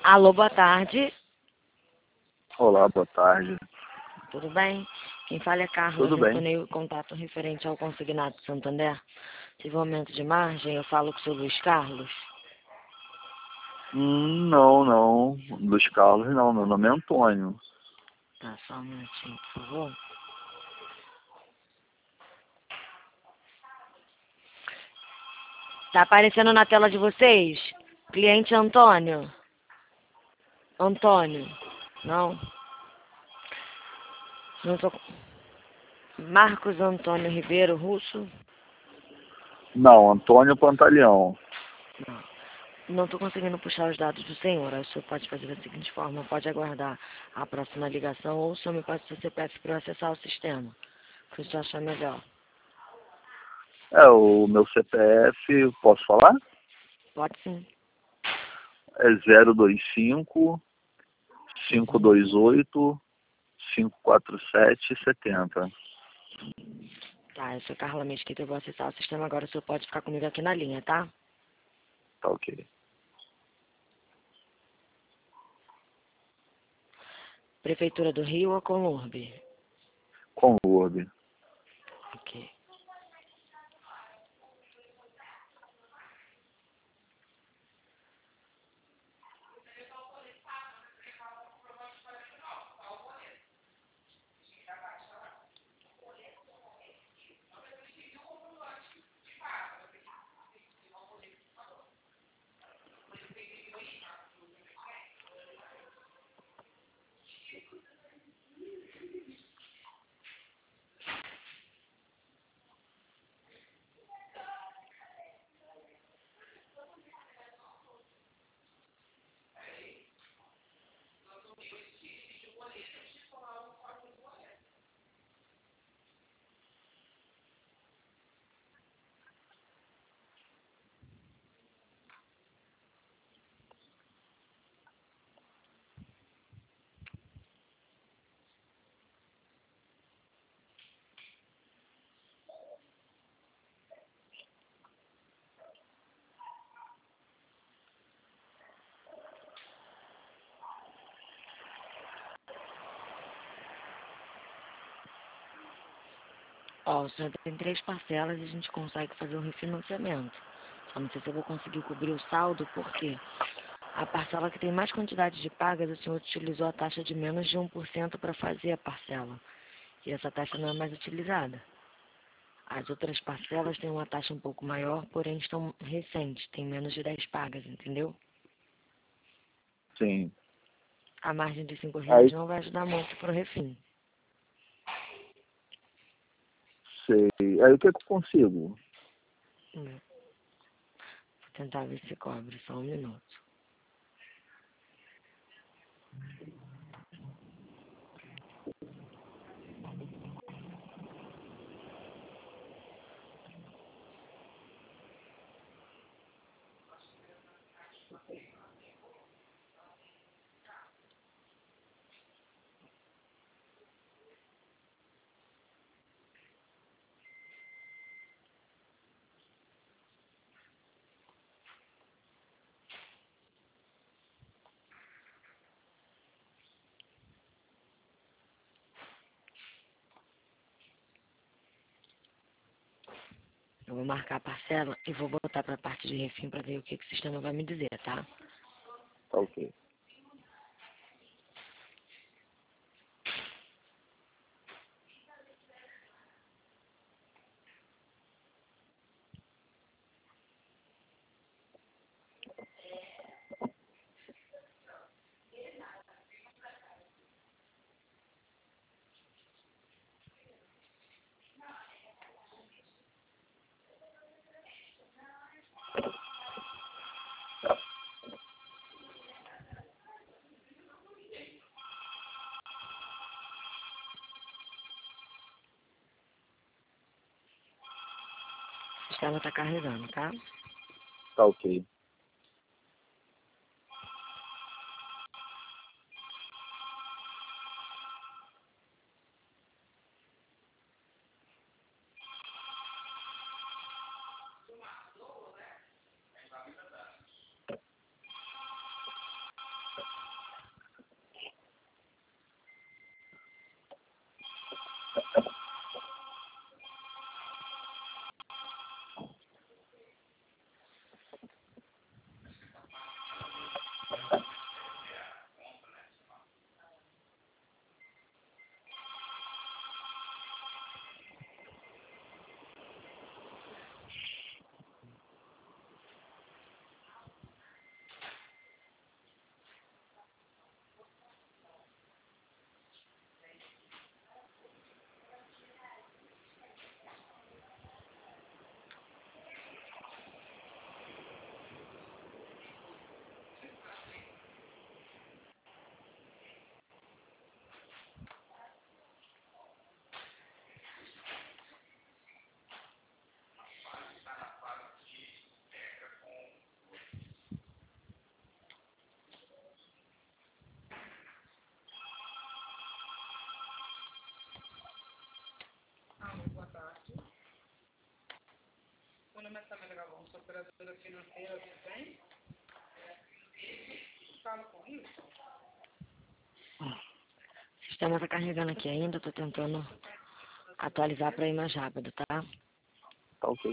Alô, boa tarde. Olá, boa tarde. Tudo bem? Quem fala é Carla. Tudo bem? Retornei o contato referente ao consignado Santander. Tive um aumento de margem, eu falo com o seu Luiz Carlos. Não. Luiz Carlos não. Meu nome é Antônio. Tá, só um minutinho, por favor. Tá aparecendo na tela de vocês? Cliente Antônio. Antônio. Não? Não tô... Marcos Antônio Ribeiro Russo. Não, Antônio Pantaleão. Não estou conseguindo puxar os dados do senhor. O senhor pode fazer da seguinte forma: pode aguardar a próxima ligação ou o senhor me passa o seu CPF para eu acessar o sistema. O que o senhor achar melhor. O meu CPF, posso falar? Pode sim. É 025 528 547 70. Tá, eu sou Carla Mesquita, eu vou acessar o sistema agora. O senhor pode ficar comigo aqui na linha, tá? Tá ok. Prefeitura do Rio ou Conurbe? Conurbe. Ok. Ó, o senhor tem 3 parcelas e a gente consegue fazer o refinanciamento. Só não sei se eu vou conseguir cobrir o saldo, porque a parcela que tem mais quantidade de pagas, o senhor utilizou a taxa de menos de 1% para fazer a parcela. E essa taxa não é mais utilizada. As outras parcelas têm uma taxa um pouco maior, porém estão recentes, tem menos de 10 pagas, entendeu? Sim. A margem de R$ 5 Aí, não vai ajudar muito para o refim. sei. Aí o que eu consigo? Vou tentar ver se cobre, só um minuto. Eu vou marcar a parcela e vou botar para a parte de refim para ver o que o sistema vai me dizer, tá? Tá ok. O sistema está carregando, tá? Tá ok. O sistema está carregando aqui ainda, estou tentando atualizar para ir mais rápido, tá? Tá ok.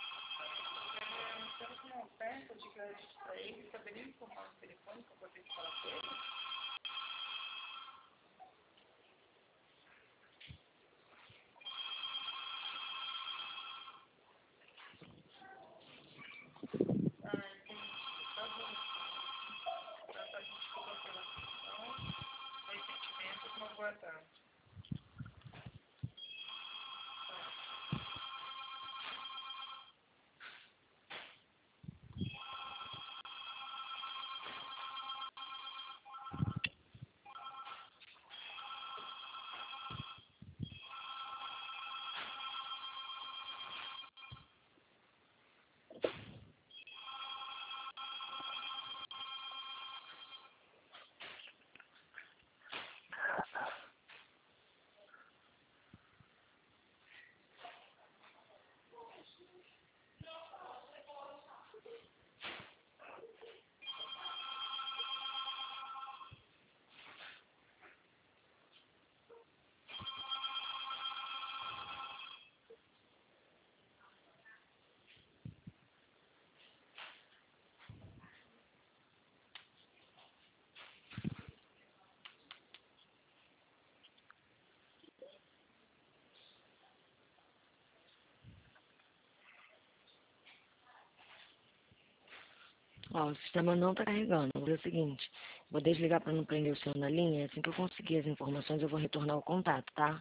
Ó, o sistema não está carregando. Vou fazer o seguinte, vou desligar para não prender o senhor na linha. Assim que eu conseguir as informações, eu vou retornar o contato, tá?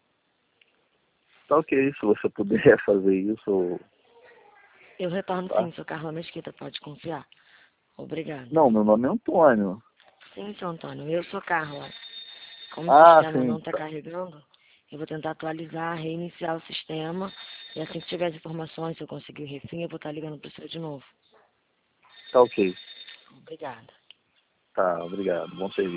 Tá ok, se você puder fazer isso. Eu retorno Tá? sim, sou Carla Mesquita, pode confiar. Obrigada. Não, meu nome é Antônio. Sim, seu Antônio, eu sou Carla. Como o Ah, sistema sim. não está carregando, eu vou tentar atualizar, reiniciar o sistema. E assim que tiver as informações, se eu conseguir o refim, eu vou estar ligando para o senhor de novo. Tá ok. Obrigada. Tá, obrigado. Bom serviço.